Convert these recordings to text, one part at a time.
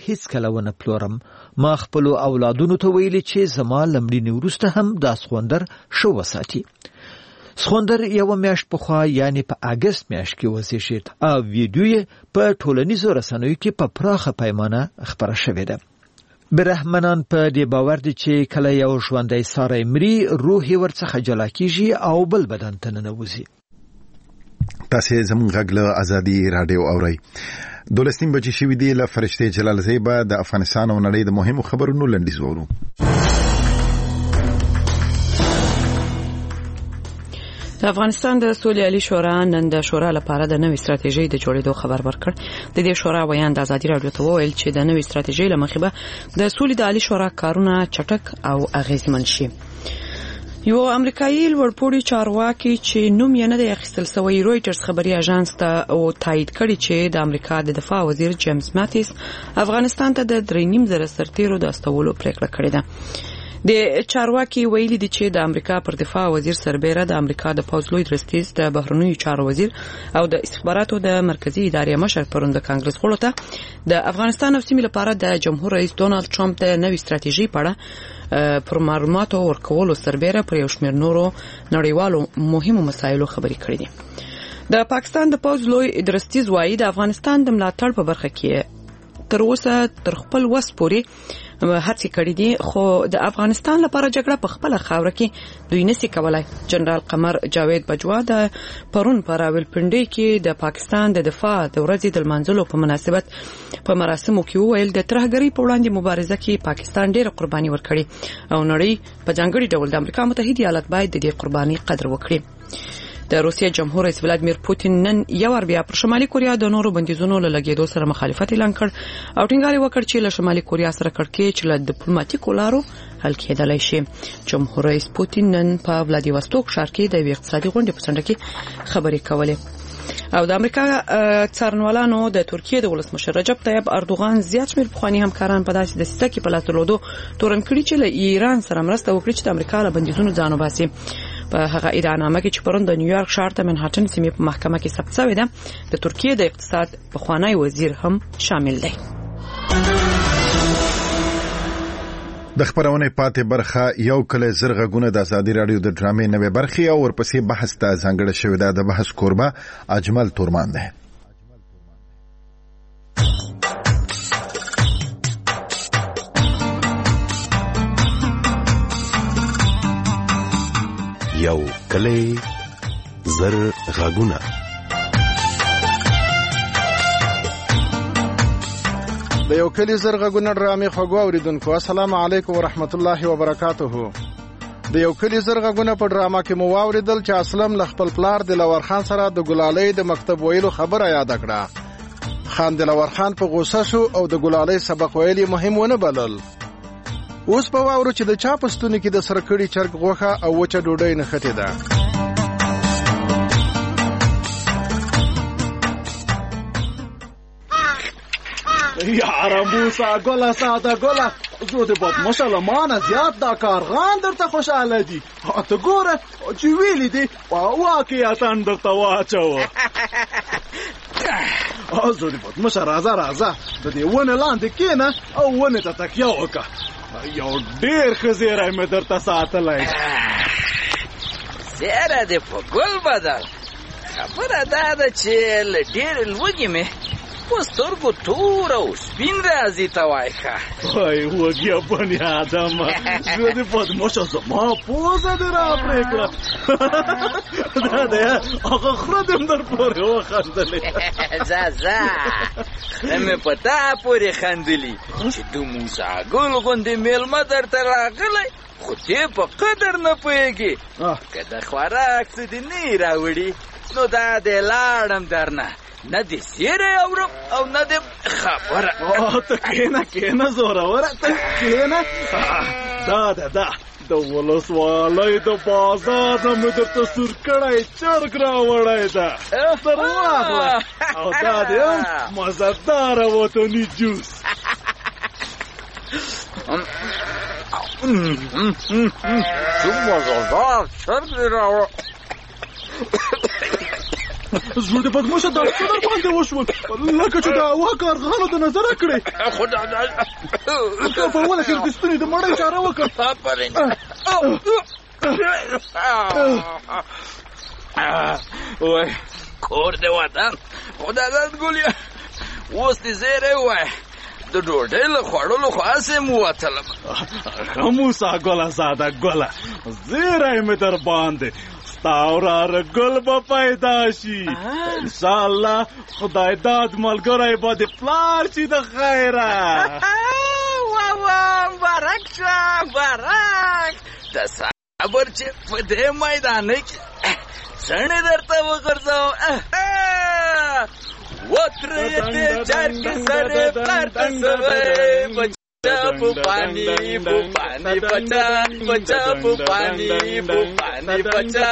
هیڅ کله ونه پلورم. ما خپل اولادونو ته ویلي چې زما لمړینې وروسته هم دا سخوندر ښه وساتي. سخوندر یو میاشت پخوا یعنی په اگست میاشت کې وزیږید او ویډیو یې په ټولنیزو رسنیو کې په پراخه پیمانه خپره شوې ده. برهمنان په دې باور دي چې کله یو ژوندی ساری مري روح یې ورڅخه جلا کیږي او بل بدن ته ننوځي. تاسې زموږ غږ له ازادي رادیو اورئ. 12 بجې شوې دي. له فرشته جلال زیبا د افغانستان او نړۍ د مهمو خبرونو لنډیز وورو. د افغانستان د سولې عالی شورا نن د شورا لپاره د نوې ستراتیژۍ د جوړېدو خبر ورکړ. د دې شورا ویان د ازادي رادیو ته وویل چې د نوې ستراتیژۍ لمخې به د سولې د عالی شورا کارونه چټک او اغیزمن شي. یو امریکایي لوړپوړي چارواکي چې نوم یې نه دی اخیستل شوی رويټرز خبري اژانس ته او تایید کړی چې د امریکا د دفاع وزیر جیمز ماتیس افغانستان ته د 3.5 سرتیرو د استولو پریکړه کړې ده. د چارواکي ویلي دي چې د امریکا پر دفاع وزیر سربېره د امریکا د پوځ لوی درستیز د بهرنیو چارو وزیر او د استخباراتو د مرکزی ادارې مشر پروند کانګرس غړو ته د افغانستان او سیمې لپاره د جمهور رئیس ډونالد ټرمپ د نوې ستراتیژۍ په اړه پر معلوماتو ورکولو سربېره پر یو شمېر نورو نړیوالو مهمو مسایلو خبرې کړې دي. د پاکستان د پوځ لوی درستیز وایي د افغانستان د ملاتړ په برخه کې تر اوسه تر خپل وس پورې هڅې کړې دي خو د افغانستان لپاره جګړه په خپل خاور کې دوی نشي کولای. جنرال قمر جاوید بجوا د پرون پر راولپنډي کې د پاکستان د دفاع د ورځې د لمانځلو په مناسبت په مراسمو کې وویل د ترهګرۍ په وړاندې مبارزه کې پاکستان ډېر قرباني ورکړي او نړۍ په ځانګړي ډول د امریکا متحده ایالات باید د دې قرباني قدر وکړي. د روسیې جمهور رئیس ولادیمیر پوتین نن یو ور بیا پر شمالي کوریا د نورو بندیزونو له لګیدو سره مخالفت اعلان کړ او ټینګار وکړ چې له شمالي کوریا سره کړکېچ له ډیپلوماټیکو لارو حل کېدلای شي. جمهور رئیس پوتین نن په ولادیواستوک ښار کې د اقتصادي غونډې په څنډه کې خبرې کولې. او د امریکا څارنوالانو د ترکیې د ولسمشر رجب طیب اردوغان زیات شمېر پخوانی همکاران په داسې دسیسه کې په لاس درلودو تورن کړي چې له ایران سره مرسته وکړي چې د امریکا له بندیزونو ځان وباسي. په هغه اعلاننامه کې چې پرون د نیویارک ښار ته منهاټن سیمې په محکمه کې ثبت شوې ده د ترکیې د اقتصاد پخوانی وزیر هم شامل دی. د خبرونه پاتې برخه یو کله زرغونه د ازادي رادیو د ډرامې نوې برخه او ورپسې بحث ته ځانګړی شوی دی. د بحث کوربه اجمل تورمان دی. یو کله زرغونه د یو کلی زرغونه ډرامې خوږو اوریدونکو السلام علیکم ورحمت الله وبرکاته. د یو کلی زرغونه په ډرامه کې مو واوریدل چې اسلم ل خپل پلار دلور خان سره د ګلالۍ د مکتب ویلو خبره یاد کړه. خان دلور خان په غوسه شو او د ګلالۍ سبق ویلي مهم ونه بلل. اوس په واورو چې د چا پستونی کې د سرکړی چرګ غوخه او وچه ډوډۍ نښته ده. یاره موسا ګله ساده ګله زه د بد مسلمانه زیات دا کارغان درته خوشحاله دي. ته ګوره چې ویلي دي واقعیتا درته واچوه. زه د بد مشه راځه د دې ونې لاندې کښېنه او ونې ته تکیه وکړه. یو ډېر ښه زیری مې درته ساتلی. زیری دې په ګل بدل. خبره دا ده چې له ډېرې لوږې مې په سترګو تور او سپین راځي ته وایي ښه. وای وږیه بني آدمه زه دې بدمشه زما پوزه دې را پرې کړه. دا دی هغه خره دې م در پورې وخندلې. ځه خره مې په تا پورې خندلي چې د موسی ګل غوندې میلمه درته راغلی خو دې په قدر نه پوهېږي. که د خوراک څه دې نه یې راوړي نو دا دې لاړم درنه نه دې سیری اورم او نه دې خبره. ته کښېنه زوروره ته کښېنه. دا د ولسوالۍ د بازار نه مې درته سور کړی چرګ راوړی ده. سر واخله او دا دې هم مزهداره وطني جوس. څومره مزهدار چرګ دې راوړه. زړه دې بدموشه دا څه در باندې وشول لکه چې د هوا کارغانو د نظره کړې خدا په اوله کې د ستوني د مړۍ اشاره وکړه وای کور دې وطن خدا دې ګولیا اوس دې زیری وای د ډوډۍ له خوړلو خو هسې مو وتلم موسی ګله زاده ګله زیری مې در باندې ستا وراره ګل به پیدا شي انشاءالله خدای داد ملګری به دې پلار شي د خیره مبارک شه مبارک د صبر چې په دې میدانۍ کې څڼې درته وغورځوم وترېدې چرګې سرې پرته سوی بچه په پانی بچه بچه په پانی بچه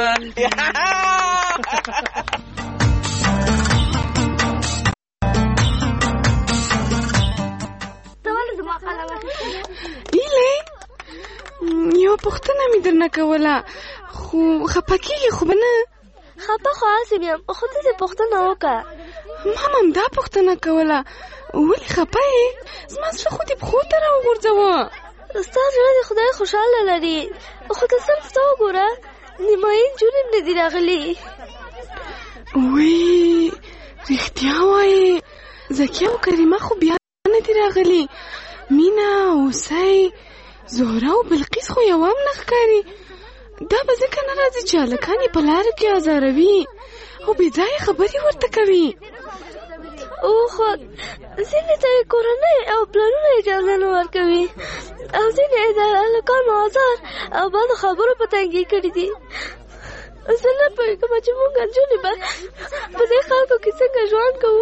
ایله یو پوښتنه مې درنه کوله خو خفه کېږې خو به نه خفه خو هسې یم خو داسې پوښتنه وکړه ما هم همدا پوښتنه کوله ولې خفه یې زما زړه خو دې پښو ته راوغورځوه ستا زړه دې خدای خوشحاله لري خو ته صرف ته وګوره نیمایي نجونې هم نه دي راغلي وی رښتیا وایې زکیه او کریمه خو بیا نه دي راغلي مینا اوسۍ زهره او بلقیس خو یو هم نه ښکاري دا به ځکه نه راځي چې هلکان یې په لارو کې ازاروي او بې ځایه خبرې ورته کوي خو ځینې ته یې کورنۍ او پلرونه اجازه نه ورکوي او ځینې یې د هلکانو ازار او بدو خبرو په تنګې کړي دي زه نه پوهېږم چې موږ نجونې به په دې خلکو کې څنګه ژوند کوو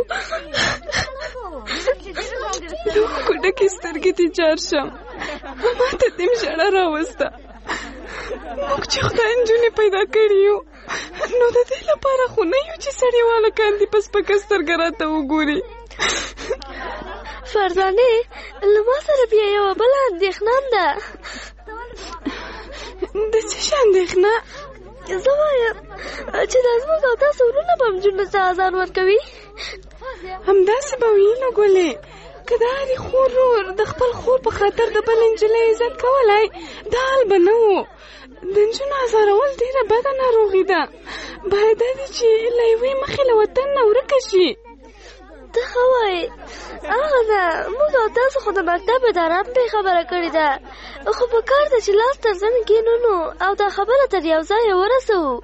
لوښکو ډکې سترګې دې جار شم ما ته دې ژړه راوسته موږ چې خدای نجونې پیدا کړي یو نو د دې لپاره خو نه یو چې سړي والکان دې په سپکه سترګه راته وګوري فرزانې له ما سره بیا یوه بله اندېښنه هم ده د څه شي اندېښنه زه وایم چې دا زموږ او تاسو ورونه به نجونو ته ازار ورکوي همداسې به وي نو ګلې که د هرې خور د خپل خور په خاطر د بل نجلۍ عزت کولی دا حال به نه و د نجونو ازارول ډېره بده ناروغي ده باید دا دي چې له یوې مخې له وطن نه ورکه شي ته ښه وایې هغه ده موږ او تاسو خو د مکتب اداره هم پرې خبره کړې ده خو په کار ده چې لاس تر زنې کښېنونو او دا خبره تر یو ځایه ورسوو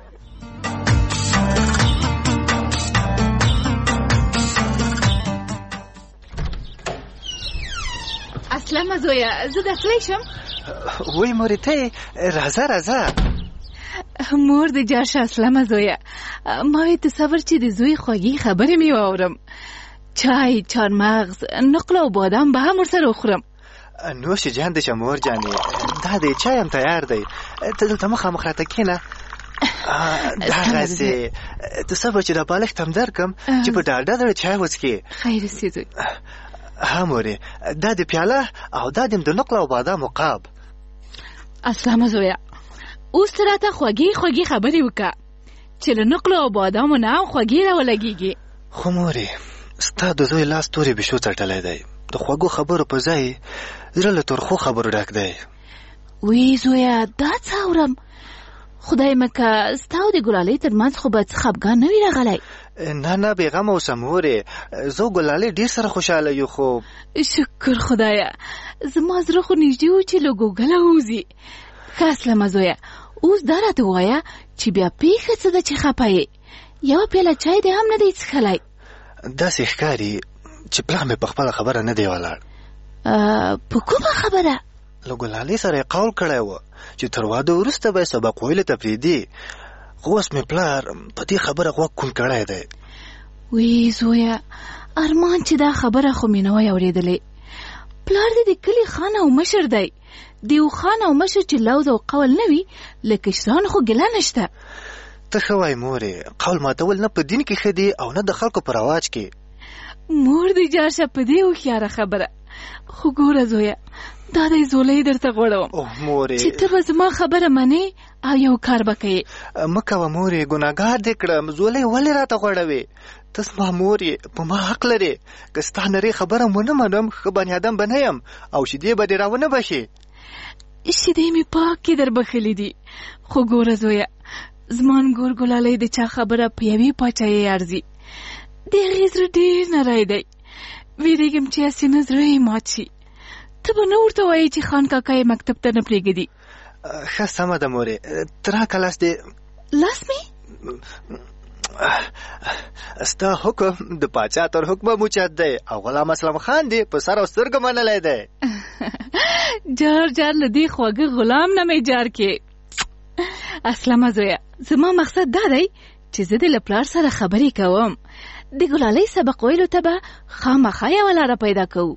اسلامه زویه زه داخلی شم وای مورې ته راځه راځه مور دې جار شه اسلامه زویه ما وی ته صبر چې د زوی خوږې خبرې مې واورم چای چارمغز نقل او بادام به هم ورسره وخورم نوش جان دې شه مور جانې دا دی چای هم تیار دی ته دلته مخامخ راته کښېنه دغسې ته صبر چې دا بالښت هم درکړم چې په ډاډه زړه چای وڅښې خیر سي زوی ها مورې دا د پیاله او دا د نقل او بادامو قاب اسلامه زویه اوس ته راته خوږې خبرې وکړه چې له نقل او بادامو نه هم خوږې راولګېږي خو مورې ستا د زوی لاس تورې بشو څټلی دی د خوږو خبرو په ځای زړه له ترخو خبرو ډک دی وی زویه دا څه اورم خدای مکه ستا او د ګلالۍ ترمنځ خو به څه خفګان نه وي راغلی نه بېغمه اوسه مورې زه او ګلالۍ ډېر سره خوشحاله یو خو شکر خدایه زما زړه خو نږدې و چې له ګوګله ووځي ښه اسلمه زویه اوس دا راته ووایه چې بیا پېښه څه ده چې خفه یې یوه پیاله چای دې هم نه دی څښلی داسې ښکاري چې پلار مې په خپله خبره نه دی ولاړ په کومه خبره له ګلالۍ سره یې قول کړی و چې تر واده وروسته به یې سبق ویلو ته پرېږدي خو اوس مې پلار په دې خبره غوږ کون کړی دی وی زویه ارمان چې دا خبره خو مې نه وی اورېدلې پلار دې د کلي خان او مشر دی د یو خان او مشر چې لوز او قول نه وي له کشرانو خو ګیله نشته ته ښه وایې مورې قول ماتول نه په دین کې ښه دي او نه د خلکو په رواج کې مور دې جار شه په دې هوښیاره خبره خو ګوره زویا دا د زولې درته غوړم مورې چې ته به زما خبره منې او یو کار به کوې. مه کوه مورې، ګناهګار دې کړم، زولې ولې راته غوړوې؟ ته زما مور یې، په ما حق لرې. که ستا نرۍ خبره ونه منم ښه بني ادم به نه یم او شیدې به دې راونه بشي. شیدې مې پاکې در بخلي دي، خو ګوره زویا زما انګور ګلالی د چا خبره په یوې پاچایۍ ارزي. د هغې زړه ډېر نری دی، ویرېږم چې هسې نه زړه یې مات شي. ته به نه ورته وایې چې خان کاکا یې مکتب ته نه پرېږدي؟ ښه سمه ده مورې، ته راکه لاس دې. لاس مې؟ ستا حکم د پاچا تر حکمه موچت دی او غلام اسلم خان دې په سر او سترګو منلی دی. جار جار له دې خواږه غلام نه مې جار کې. اسلمه زویا زما مقصد دا دی چې زه د له پلار سره خبرې کوم، د ګلالۍ سبق ویلو ته به خامخا یوه لاره پیدا کوو.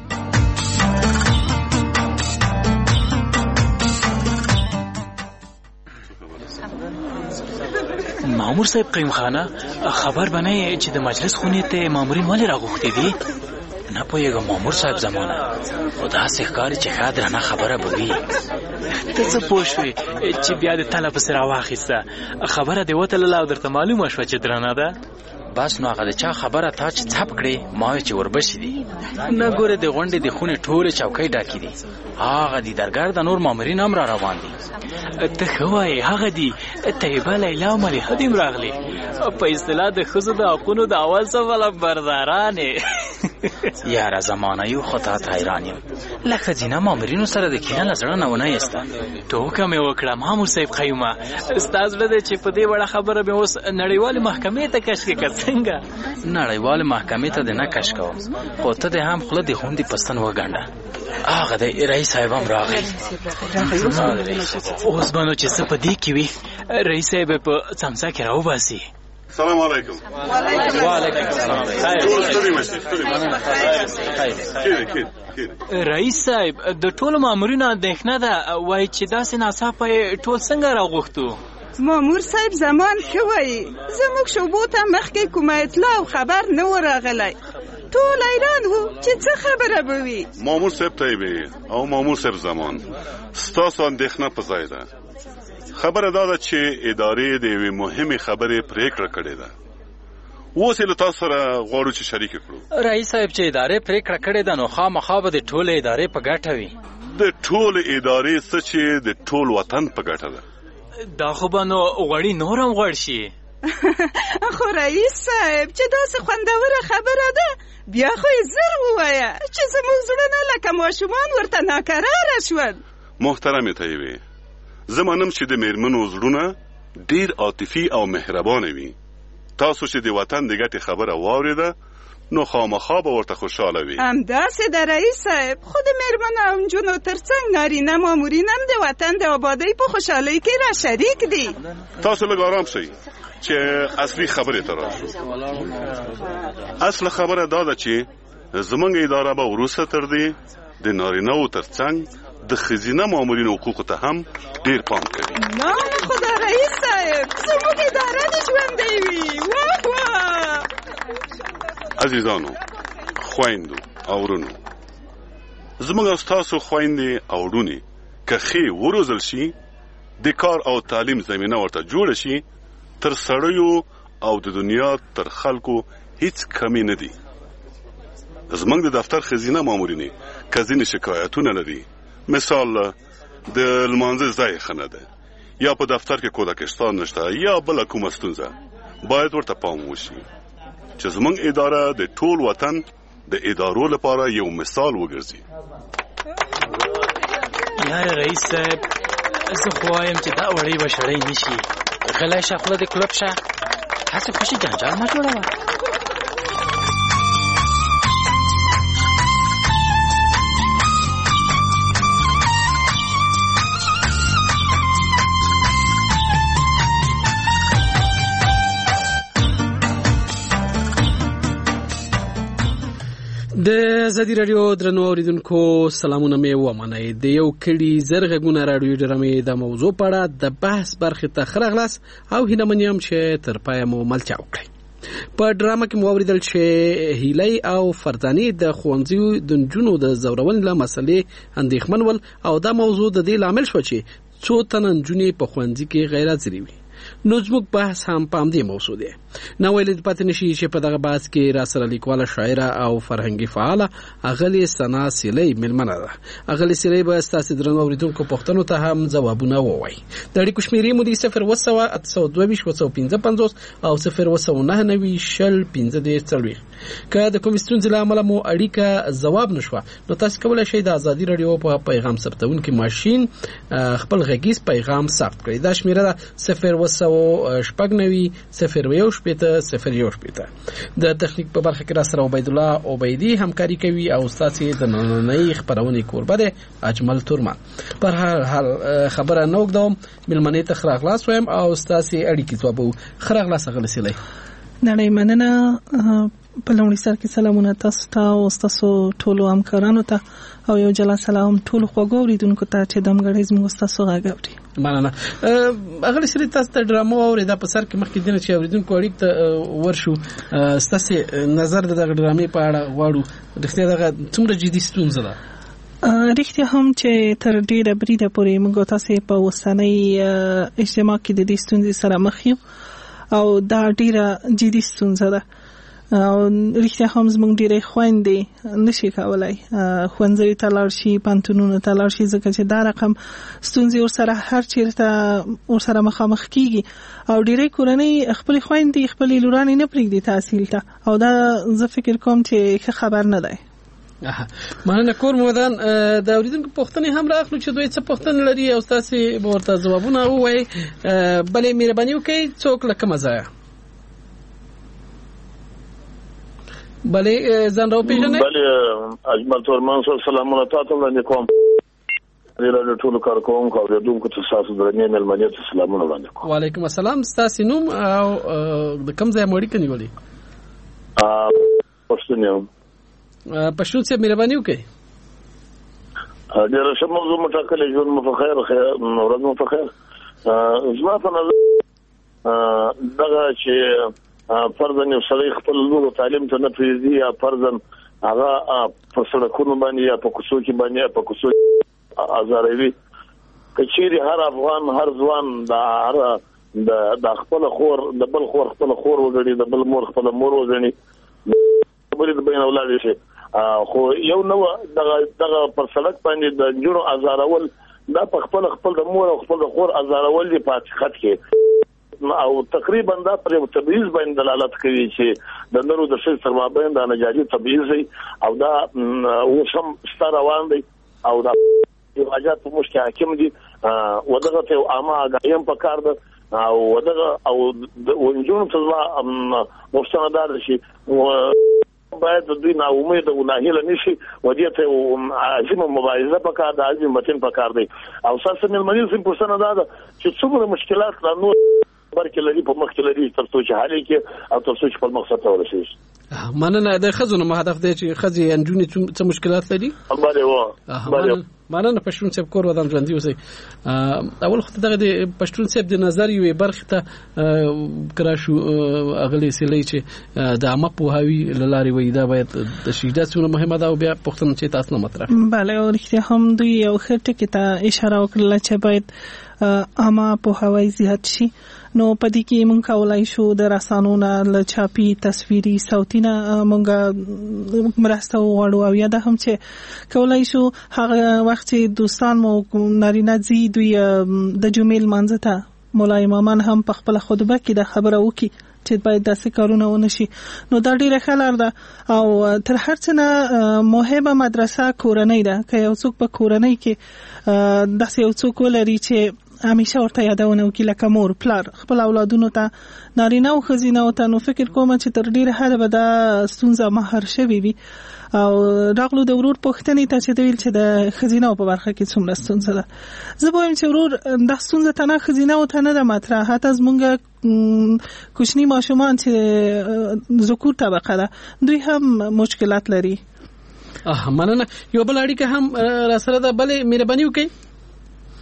مامور صاحب قیم خانه خبر بنئ چې د مجلس خونې ته مامورین ولې راغوښتي دي؟ نه پوهېږم مامور صاحب زمانه، خو داسې ښکاري چې ښه درنه خبره به وي. ته څه پوه شوې چې بیا د تله پسې راواخیسته؟ خبره دې وتلله او درته معلومه شوه چې درنه ده؟ بس نو هغه د چا خبره تا چې څپ کړې ما وایي چې وربشي دي. نه ګوره د غونډې د خونې ټولې چوکۍ ډکې دي، هغه دي درګر د نور مامورین هم را روان دي. ته ښه وایې هغه دي طیبه لیلا او ملیحه دې هم راغلي، په اصطلاح د ښځو د حقونو د اول صفله بردارانې. یاره زمانه یو خو تا ته حیران یم، له ښځینه مامورینو سره د کینه له زړه نه ونه ایسته. ټوکه مې وکړه مامور صاحب خیومه، ستا زړه دی چې په دې وړه خبره مې اوس نړیوالې محکمې ته کش کې که څنګه؟ نړیوالې محکمې ته دې نه کش کوم، خو ته دې هم خوله د غوندې په ستن وګنډه. هغه دی رئیس صاحب هم راغی. اوس به نو چې څه په دې کې وي رئیس صاحب په څمڅه کې راوباسي. السلام علیکم. وعلیکم السلام. رئیس صاحب د ټولو مامورینو اندېښنه ده، وایي چې داسې ناڅاپه ټول څنګه راغوښتو؟ مامور صاحب زمان ښه وایي، زموږ شعبو ته مخکې کومه اطلاع او خبر نه و راغلی، ټول حیران وو چې څه خبره به وي. مامور صاحب طیبې او مامور صاحب زمان ستاسو اندېښنه په ځای ده. خبره دا ده چې ادارې د یوې مهمې خبرې پرېکړه کړې ده، اوس یې له تاسو سره غواړو چې شریکه کړو. رئیس صاحب چې ادارې پرېکړه کړې ده نو خامخا به د ټولې ادارې په ګټه وي. د ټولې ادارې څه چې د ټول وطن په ګټه ده. دا خو به نو غوړي نور هم غوړ شي. خو رئیس صاحب چې داسې خوندوره خبره ده بیا خو یې زر ووایه چې زموږ زړونه لکه ماشومان ورته ناکراره شول. محترمې طیبې، زه منم چې د میرمنو زړونه ډیر عاطفي او مهربانه وي. تاسو چې د وطن د ګټې خبره واورېده نو خامخا به ورته خوشحاله وي. همداسې ده رئیس صاحب، خو د میرمنو او نجونو ترڅنګ نارینه مامورین هم د وطن د آبادۍ په خوشحالۍ کې را شریک دي. تاسو لږ آرام شئ چې اصلي خبرې ته راشو. اصل خبره دا ده چې زموږ اداره به وروسته تر دې د نارینه‌و ترڅنګ د ښځینه مامورینو حقوقو ته هم ډیر پام کوي. نه خدا رئیس صاحب، زموږ اداره دې ژوندۍ وي. واه واه. عزیزانو، خویندو او ورونو، زموږ او ستاسو خویندې او ورونې که ښې وروزل شي، د کار او تعلیم زمینه ورته جوړه شي، تر سړیو او د دنیا تر خلکو هیڅ کمی نه دي. زموږ د دفتر ښځینه مامورینې که ځینې شکایتونه لري، مثال د لمانځه ځای ښه نه ده یا په دفتر کې کودکستان نشته یا بله کومه ستونزه، باید ورته پام وشي چې زموږ اداره د ټول وطن د ادارو لپاره یو مثال وګرځي. یاره رئیس صاحب، زه خو وایم چې دا وړۍ به شړۍ نه شي. غلی شه، خوله دې کلپ شه، هسې خوشي جنجال مه جوړوه. د ازادي راډیو درنو اوریدونکو سلامونه مې ومنئ. د یو کړي زرغونه راډیو ډرامې د موضوع په اړه د بحث برخې ته ښه راغلاست او هیله من یم چې تر پایه مو ملتیا وکړئ. په ډرامه کې مو اوریدل چې هیلۍ او فرزانه د خوندزي د نجونو د زورون له مسلې اندېښمن ول او دا موضوع د دې لامل شو چې څو تن نجونې په خوندزي کې غیر حاضرې وي. نو زموږ بحث هم په همدې موضوع دی. نو ویل پاتې نشي چې په دغه بحث کې را سره لیکواله شاعره او فرهنګي فعاله اغلی سنا سیلۍ ملمنه ده. اغلی سیلۍ به ستاسو درنو اوریدونکو پوښتنو ته هم ځوابونه ووایي. د اړیکو شمیرې مو دي 080822555 او 019901540. که د کوم ستونزې له امله مو اړیکه ځواب نشوه نو تاسو کولی شئ د ازادي رادیو په پیغام ثبتونکي ماشین خپل غږیز پیغام ثبت کړئ. دا شمیره ده 019901501 د تخنیک په برخه کې را سره عبید الله عبیدی همکاري کوي او تاسو د نننۍ خبرونه کوربه ده اجمل تورمان. پر هر حال خبره نو کوم ملمنې ته خراغلاس وایم او تاسو اړیکې ځوابو خراغلاس غلسلې نړۍ مننه. په لومړي سر کې سلامونه تاسو ته او تاسو ټولو همکارانو ته او یو جلا سلام ټولو خوږو اوریدونکو ته چې دمګړې زموږ تاسو غاګوري. مننه. اغلی سری تاسو ته ډرامو اورېدا په سر کې مخکې دنه چې اوریدونکو اړیک ته ورشو تاسو نظر د ډرامې په اړه غواړو. رښتیا دغه څومره جدي ستونزه ده؟ رښتیا هم چې تر ډیره بریده پورې موږ تاسو په وسنۍ اجتماع کې د دې ستونزې سره مخ یو او دا ډیره جدي ستونزه ده. او رښتیا هم زموږ ډیره خويندې نشي کولای خوندزي ته لاړ شي پانتونونو ته لاړ شي ځکه چې دا رقم ستونزې ورسره هر چیرته ورسره مخامخ کیږي او ډیره کورنۍ خپل خويندې خپل لورانې نه پرېږدي تحصیل ته او دا زه فکر کوم چې خبر نه دی. مننه کور مودان. د اوریدونکو پوښتنې هم راخلو چې دوی څه پوښتنه لري او تاسو به ورته ځوابونه ووایي. بلې مهرباني وکړئ څوک لکه مزایا بله ځان راو پیژنئ. بله اجمل تورمان سره سلامونه تاسو وړاندې کوم. د ټولو کارکوونکو او اوریدونکو ته تاسو درنې ملمنې ته سلامونه وړاندې کوم. وعلیکم السلام. تاسو نوم او د کوم ځای مړی کني ولې؟ پښتون یم. پښتون څه مهرباني وکړئ. ډېر ښه موضوع مټاکلې ژوند مو په خیر ورځ مو په خیر. زما په نظر دغه چې فرضاً یو سړی خپل لور تعلیم ته نه پریږدي یا فرضاً هغه په سړکونو باندې یا په کوڅو کې باندې یا په کوڅو ازاروي. کچېري هر افغان هر ځوان د خپل خور د بل خور خپل خور وګړي د بل مور خپل مور وګړي خبرې د بین اولاد شي. خو یو نو دغه پر سړک باندې د جوړو ازارول دا په خپل د مور او خپل خور ازارول دی په حقیقت کې او تقریبا دا پر تبعیض باندې دلالت کوي چې د نورو د شي سره باندې د نجاجي تبعیض او دا وسم ستاره روان دی او دا حاجات په مشکل حاکم دي ودغه ته عامه غایم په کار ده او ودغه او ونجون ته مستندار شي باید د دوی نه امید او ناهیله نشي ودی ته عظیم مبارزه په کار ده عظیم متن په کار دی او ساسه ملمنې سم پرسنه ده چې څومره مشکلات لا نو برکې لري په مخ کې لري ترڅو چې حالې کې او ترڅو چې په مقصد ته ورسېږي. مننه. د خزونه هدف دی چې خزي انجونې څه مشکلات لري؟ مننه. پښتون صاحب کور ودان ژوندۍ اوسئ. اول خو دغه د پښتون صاحب د نظر یو برخه ته کراشو اغلی سلی چې د عامه پوهاوی لاري وې دا باید د شیداتونه مهمه ده او بیا پښتون چې تاسو نه مطرح. بله او رښتیا هم دوی یو خټه کې ته اشاره وکړه چې باید عامه پوهاوی زیات شي. نو پدې کې مونږ کولای شو د رسانونو له چاپی تصویري صوتینه مونږ مرسته وغواړو او یا د هم چې کولای شو هغه وخت چې دوستان مو نارینه زی دوی د جمعې لمانځه ته مولا امامان هم په خپل خطبه کې د خبره وکي چې باید داسې کارونه ونشي. نو دا ډیره ښه لار ده او تر هر څه نه مهمه مدرسه کورنۍ ده. که یو څوک په کورنۍ کې داسې یو څوک ولري چې همیشه ورته یادونه وکړي لکه مور پلار خپل اولادونو ته نارینه او ښځینه او ته نو فکر کوم چې تر ډیره حده به دا ستونزه مهار شوې وي. او راغلو د ورور پوښتنې ته چې دویل چې د ښځینه په برخه کې څومره ستونزه ده. زه به وایم چې ورور د ستونزه ته نه ښځینه او ته نه ده مطرح. حتی زمونږ کوچني ماشومان چې ذکور طبقه ده دوی هم مشکلات لري. مننه. یو بل اړیکه هم را سره ده. بلې مهرباني وکړئ.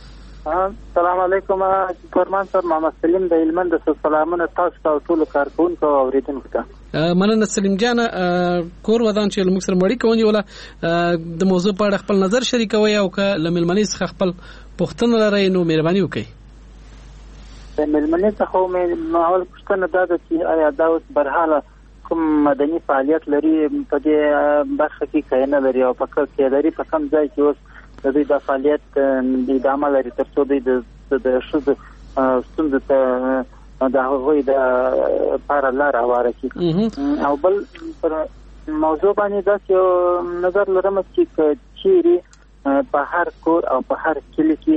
السلام علیکم فرمان صاحب. محمد سلیم د هلمند د سلامونه تاسو ته ټول کارکونکو او اوریدونکو ته. مننه سلیم جان. کور ودان چې موږ سره مړی کوي ولا د موضوع په اړه خپل نظر شریکوي او که لملمنې څخه خپل پوښتنه لرئ نو مهرباني وکړئ. د ملمنې څخه مې اول پوښتنه دا ده چې آیا دا اوس برحاله کوم مدني فعالیت لري په دې برخه کې که نه لري او په لري په کوم ځای کې اوس د دوی د فعالیت ادامه لري تر څو دوی د ښځو ستونزو ته د هغوی د لپاره لاره هواره کړي. او بل پر موضوع باندې داسې یو نظر لرم چې که چیرې په هر کور او په هر کلي کې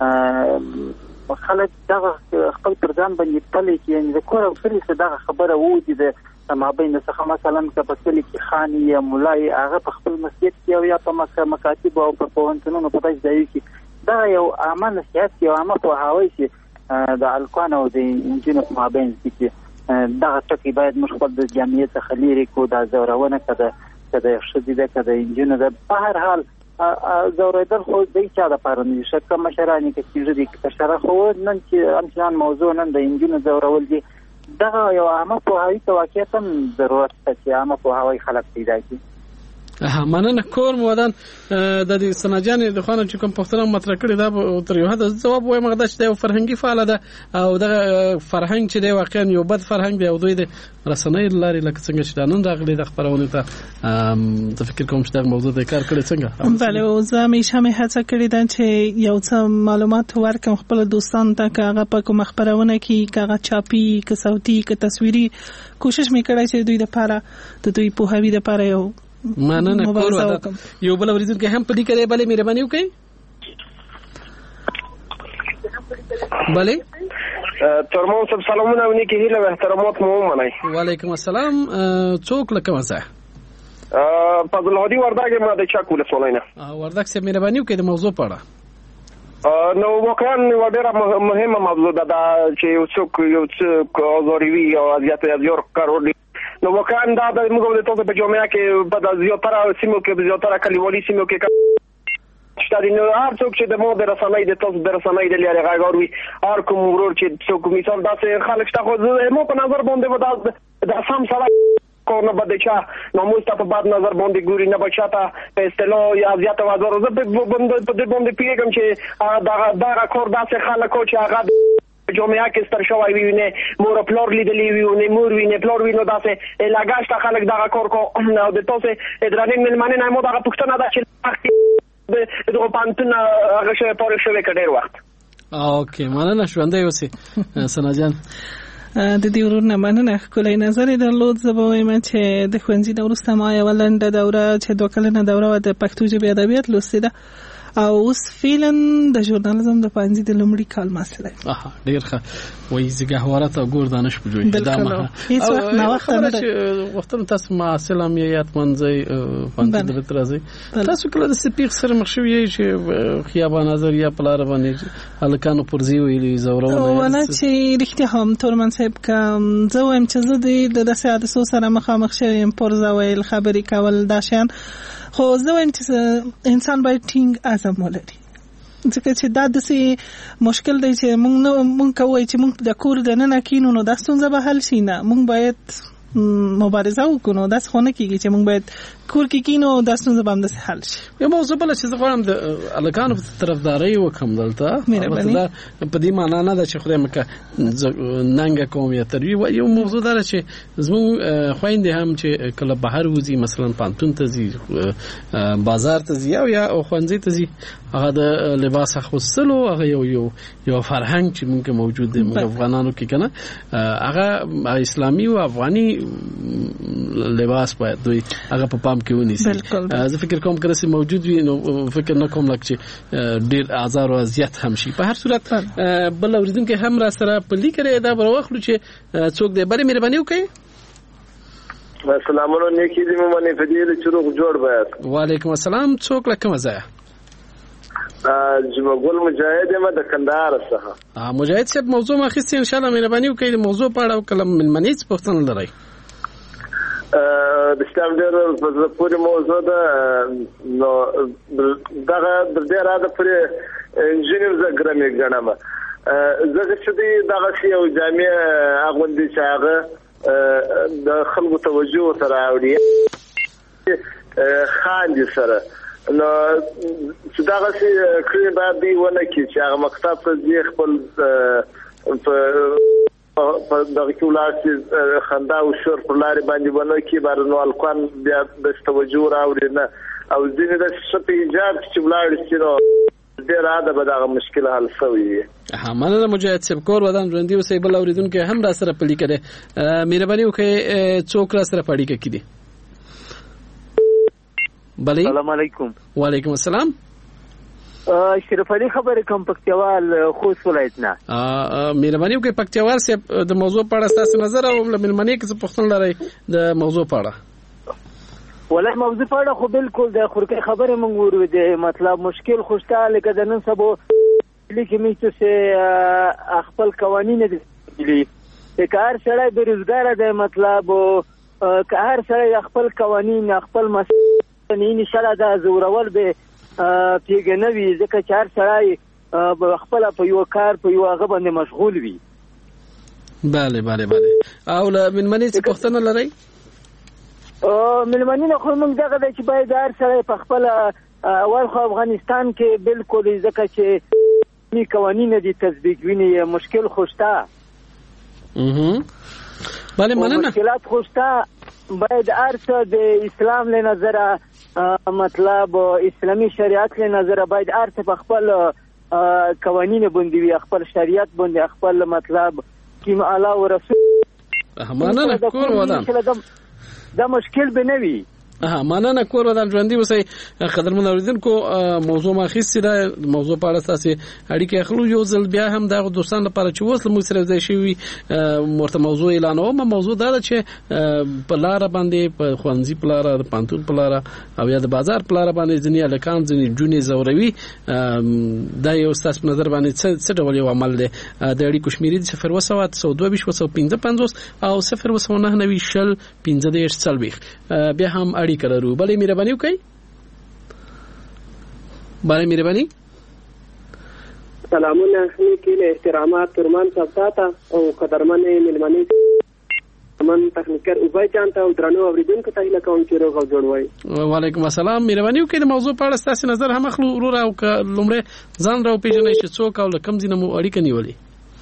خلک دغه خپل پر ځان باندې پلي کړي، یعنې د کور او کلي څخه دغه خبره ووځي د مابین څخه مثلا که په کلي کې خاني یا ملای هغه په خپل مسجد کې او یا په مکاتب او په پوهنتونونو په داسې ځایو کې دغه یو عامه نصیحت یو عامه پوهاوی چې د هلکانو او د نجونو په مابین کې دغه ټکي باید موږ خپل د جامعې څخه لرې کړو. دا ځورونه که د ښځې ده که د نجونو ده په هر حال ځورېدل خو د هېچا دپاره نه دي. ښه که مشران یې که کېږي دي که شره خو نن چې همچنان موضوع نن د نجونو ځورول دي دغه یو عامه پوهاوي ته واقعیتا ضرورت شته چې عامه پوهاوی خلک پیدا کړي. مننه. کور مودان د دې سناجانې د خوانه چې کوم پښتنه مطرح کړی دا تر یو حد جواب وایم غدا چې یو فرهنګي فعال ده او د فرهنګ چې دی واقعا یو بد فرهنګ دی او دوی د رسنۍ لاري لکه څنګه چې نن راغلي د خبرونه ته فکر کوم چې دا موضوع د کار کړی څنګه. بله او زه همیشه مې هڅه کړې ده چې یو څه معلومات ورکړم خپل دوستانو ته که هغه په کومه خبرونه کې که هغه چاپي که صوتي که تصویري کوشش مې کړی چې دوی لپاره د دوی پوهاوي لپاره یو مننه. کور ودا یو بل اوریدونکو هم په دې کې بلې مهرباني وکړئ. بله ترمون صاحب سلامونه او نیکی هیله و احترامات مو ومنئ. وعلیکم السلام. څوک لکه مزه فضل هادي وردګ ما د چک ولسوالۍ نه. وردګ سه مهرباني وکړئ د موضوع په اړه. نو واقعا یو ډېره مهمه موضوع ده چې یو څوک ازاروي او اذیت یو کارول. نو واقعا دا د موږ د توګه په جامعه کې په زیاتره سیمو کې زیاتره کلیوالي سیمو کې شتاري نو هر څوک چې د مو د رسنۍ د تاسو د رسنۍ د لارې غاګاروي هر کوم ورور چې څوک مثال داسې خلک شته خو مو په نظر باندې ودا د سم سره کو نه بده چا نو موږ ته په بد نظر باندې ګوري نه بچاته په اصطلاح یا زیات وزر زه په باندې پیګم چې دا کور داسې خلک چې هغه جامعه کې ستر شوی ویني مور پلور لیدلی ویني مور ویني پلور ویني داسې لاګاشت خلک دا کور کو نو د توسه ادرانین ملمنه نه مو دا پښتنه دا چې دغه پانتون هغه شی پاره شوی کډیر وخت. اوکې مننه ژوندۍ اوسې سناجان. د دې ورونه مننه. کولای نظر درلود زبا وایم چې د خوندې د وروسته ما یو لنډه دوره چې 2 کلنه دوره د پښتو ژبې ادبیات لوستې ده او اوس فعلا د ژورنالیزم د پنځه د لومړي کال مسله. ډیر ښه وایي زګه حوارات او ګور دانش بجوي دا ما هیڅ وخت نه وخت نه وختم تاسو ما سلام یې اتمنځي پنځه د ترازي تاسو کله د سپیخ سره مخشوي چې خیابان نظر یا پلار باندې الکانو پرزي ویلي زورونه ونه چې رښتیا هم تورمن صاحب کوم زه وایم چې زه د داسې حادثو سره مخامخ شوم پرزا ویل خبرې کول داشان خو زه وایم چې انسان باید ټینګ عزم ولري ځکه چې دا داسې مشکل دی چې مونږ کوی چې مونږ د کور دننه کینو نو دا ستونزه به حل شي نه مونږ باید مبارزه وکړو داس خو نه کیږي چې مونږ باید کور کې کینو دا ستونزه به هم داسې حل شي. یو موضوع بله چې زه غواړم د هلکانو په طرفدارۍ وکړم دلته په دې معنا نه ده چې خدای مکه ننګه کوم یا تروي یو موضوع دا چې زموږ خویندې هم چې کله بهر وځي مثلا پانتون ته ځي بازار ته ځي او یا ښوونځي ته ځي هغه د لباس اخیستلو هغه یو فرهنګ چې موږ موجود دی موږ افغانانو کې کنه هغه اسلامي او افغاني لباس باید دوی هغه په پام کې ونیسي. زه فکر کوم که رسې موجود وي نو فکر نه کوم لکه چې ډېر آزار او اذیت هم شي. په هر صورت بل اوریدونکي هم را سره په لیکره دا بر واخلو چې څوک دې بلې مهرباني وکړي. السلام علیکم نیکی دې مو باندې فدیل چروغ جوړ بیات. وعلیکم السلام. څوک لکه مزه جمعګل مجاهد ما د کندهار څخه. مجاهد صاحب موضوع ما خسته ان شاء الله مهرباني وکړئ موضوع په اړه کلم من منیز پښتنه لري. د اسلام ډېر په پوره موضوع ده نو دغه د ډېر راځي پرې انجینر زګرمې ګڼم زه چې دغه یو جامع اغوندي چې هغه د خلکو توجه سره راوړي خاندي سره نو چې دغه کړي باید دی ونه کې چې هغه مکتب ته ځي خپل په دغه کې ولاړ چې خندا او شور پر لارې باندې ونه کې بارنو الکوان بیا د توجه راوړي نه او ځینې د شپې ایجاد چې ولاړ شي نو ډېر عاده به دغه مشکل حل شوی وي. مننه مجاهد صاحب کور ودان ژوندي اوسئ. بل اورېدونکي هم را سره په لیکه دی مهرباني وکړئ څوک را سره په اړیکه کې دي؟ بله السلام علیکم. وعلیکم السلام. شرف علي خبرې کوم پکتیوال خوست ولایت نه. مهرباني وکړئ پکتیوال صاحب د موضوع په اړه ستاسو نظر او مېلمنې کې څه پوښتنه لرئ د موضوع په اړه؟ ولای موضوع په اړه خو بالکل د خورکې خبره مونږ ورو دي مطلب مشکل خوشته لکه د نن سبا لیکي میته چې خپل قوانین دي چې هر سړی بیروزګار دی مطلب که هر سړی خپل قوانین خپل مسئله نشاله د زورول به پیګنوي ځکه چې هر سړی خپل په یو کار په یو هغه باندې مشغول وي. bale او من منی څه پوښتنه لرئ؟ ملمنینه خو موږ دغه د چې باید هر سړی په خپل اول خو افغانستان کې بالکل ځکه چې می قوانین دي تطبیق ویني مشکل خوشته bale مننه مشکلات خوشته باید هر څه د اسلام له نظره مطلب اسلامي شریعت له نظره باید هر څه په خپل قوانین باندې وي خپل شریعت باندې خپل مطلب کیم الله او رسول مننه کور ودان دا مشکل به نه وي. مننه کور ودان ژوندي اوسئ. قدرمن اوریدونکو موضوع ما خېستې ده موضوع په اړه تاسو اړیکې اخلو یو ځل بیا هم د دوستانو لپاره چې وسله موږ سره ځای شي مرته موضوع اعلانوم. موضوع دا ده چې په لار باندې په خوانزي په لار د پانتون په لار او یا د بازار په لار باندې ځنی الکان ځنی جونې زوروي دا یو تاسو نظر باندې څه ډول یو عمل دی د اړیکو شمیرې 0 او 0 بیا هم اړیکه لرو. بله مهرباني وکړئ. بله مهرباني. سلامونه نیکی له احترامات ترمان صاحب او قدرمن ملمنې من تخنیکر اوبای جان ته او درنو اوریدونکو ته هیله کوم چې روغ او جوړ وای. وعلیکم السلام. مهرباني وکړئ د موضوع په اړه تاسو نظر هم اخلو ورور او لومړی ځان راو پیژنئ چې څوک او کوم ځای مو اړیکه نیولې.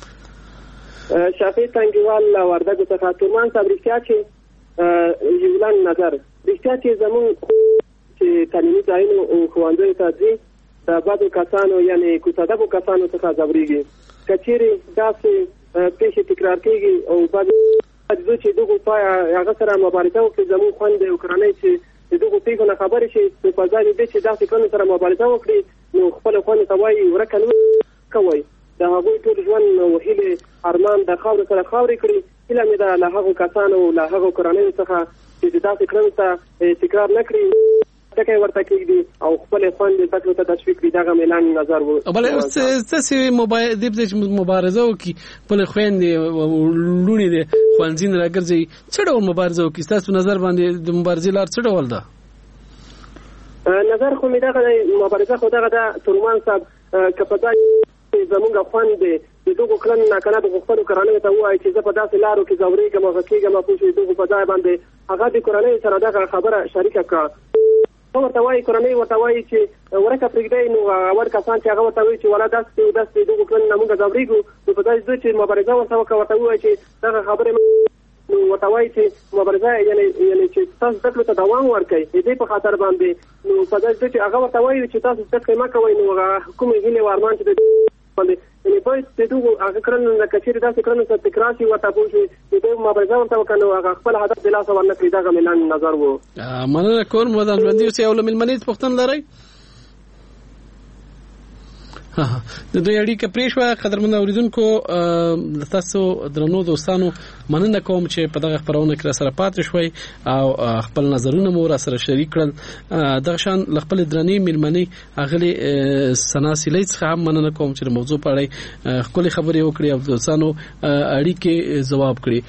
شافعي څنګهوال وردګو څخه ترمان صاحب رښتیا چې یولان نظر رښتیا چې زمون چې تعلیمي ځایونو او ښوونځیو ته ځي د بعضو کسانو یعنې کوڅه‌ډبو کسانو څخه ځورېږي که چیرې داسې پیښې تکرار کېږي او بعضې چې دغو هغه سره مبارزه وکړي زمون خویندې او کورنۍ چې د دغو پیښو نه خبرې شي نو په ځای دې چې داسې کړنو سره مبارزه وکړي نو خپلو خویندو ته وایي ورکه نه کوئ د هغوی ټول ژوند او هیلې ارمان د خاورو سره خاورې کړي. هیله مې ده له هغو کسانو له هغو کورنیو څخه چې داسې کړنو ته تکرار نه کړي ټکی ورته کېږدي او خپلې خویندې زده کړو ته تشویق کړي. دغه مې لاندې نظر و. بله ستاسې مبارزه وکړي خپلې خویندې لوڼې دي ښوونځي نه راګرځوي څه ډول مبارزه وکړي ستاسو نظر باندې د مبارزې لار څه ډول ده؟ نظر خو مې دغه دی مبارزه خو دغه ده ترمان صاحب که په ځای زمونږ خویندې د دغو کړنو نه که نه د خپلو کورنیو ته ووایي چې زه په داسې لارو کې ځورېږم او غږېږم پوه شوې دغو په ځای باندې هغه د کورنیو سره دغه خبره شریکه کړه. ورته وایي کورنۍ ورته وایي چې ورکه پرېږدئ نو اول کسان چې هغه ورته وایي چې ولا داسې دی داسې دی دغو کړنو نه مونږ ځورېږو نو په ځای چې مبارزه ورته وکړه ورته ووایي چې دغه خبرې نو ورته وایي چې مبارزه یعنې چې تاسو زده کړو ته دوام ورکړئ د دې په خاطر باندې نو په ځای چې هغه ورته وایي چې تاسو زده کړئ مه کوئ نو هغه کومې هیلې او ارمان چې یعنې باید د دغو هغه کړنو نه که چېرې داسې کړنو سره تکرار شي ورته پوه شي د دوی مبارزه ورته وکړه نو هغه خپل هدف د لاسه ورنه کړي. دغه مې لاندې نظر و. مننه کوم ودان ژوندي اوسئ. او له مېلمنې پوښتنه لرئ؟ د دوی اړیکه پرې شوه. قدرمن اوریدونکو تاسو درنو دوستانو مننه کوم چې په دغه خپرونه کې راسره پاتې شوئ او خپل نظرونه مو راسره شریک کړل. دغه شان له خپلې درنې مېلمنې اغلې ثنا سیلۍ څخه هم مننه کوم چې د موضوع په اړه ښکلې خبرې وکړي او دوستانو اړیکې ځواب کړي.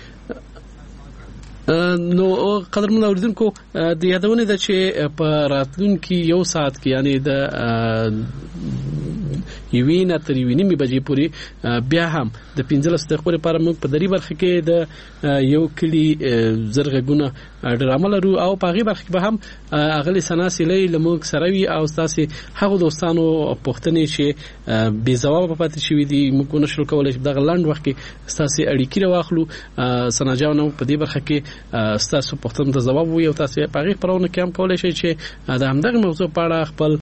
نو قدرمن اوریدونکو د یادونه ده چې په راتلونکي یو ساعت کې یعنی د یوې نه تر 1:30 بجې پورې بیا هم د 15 دقیقو لپاره موږ په درې برخه کې د یو کلی زرغونه ډرامه لرو او په هغه برخه کې به هم اغلی سناسلې لموږ سره وي او تاسو هغه دوستانو پوښتنې چې بې ځواب پاتې شوې دي موږ نشو کولای چې دغه لاند وخت کې تاسو اړیکې راوخلو سناجاونو په دې برخه کې تاسو پوښتنه ته ځواب وي او تاسو په هغه پرونه کې هم کولای شئ چې د همدغه موضوع په اړه خپل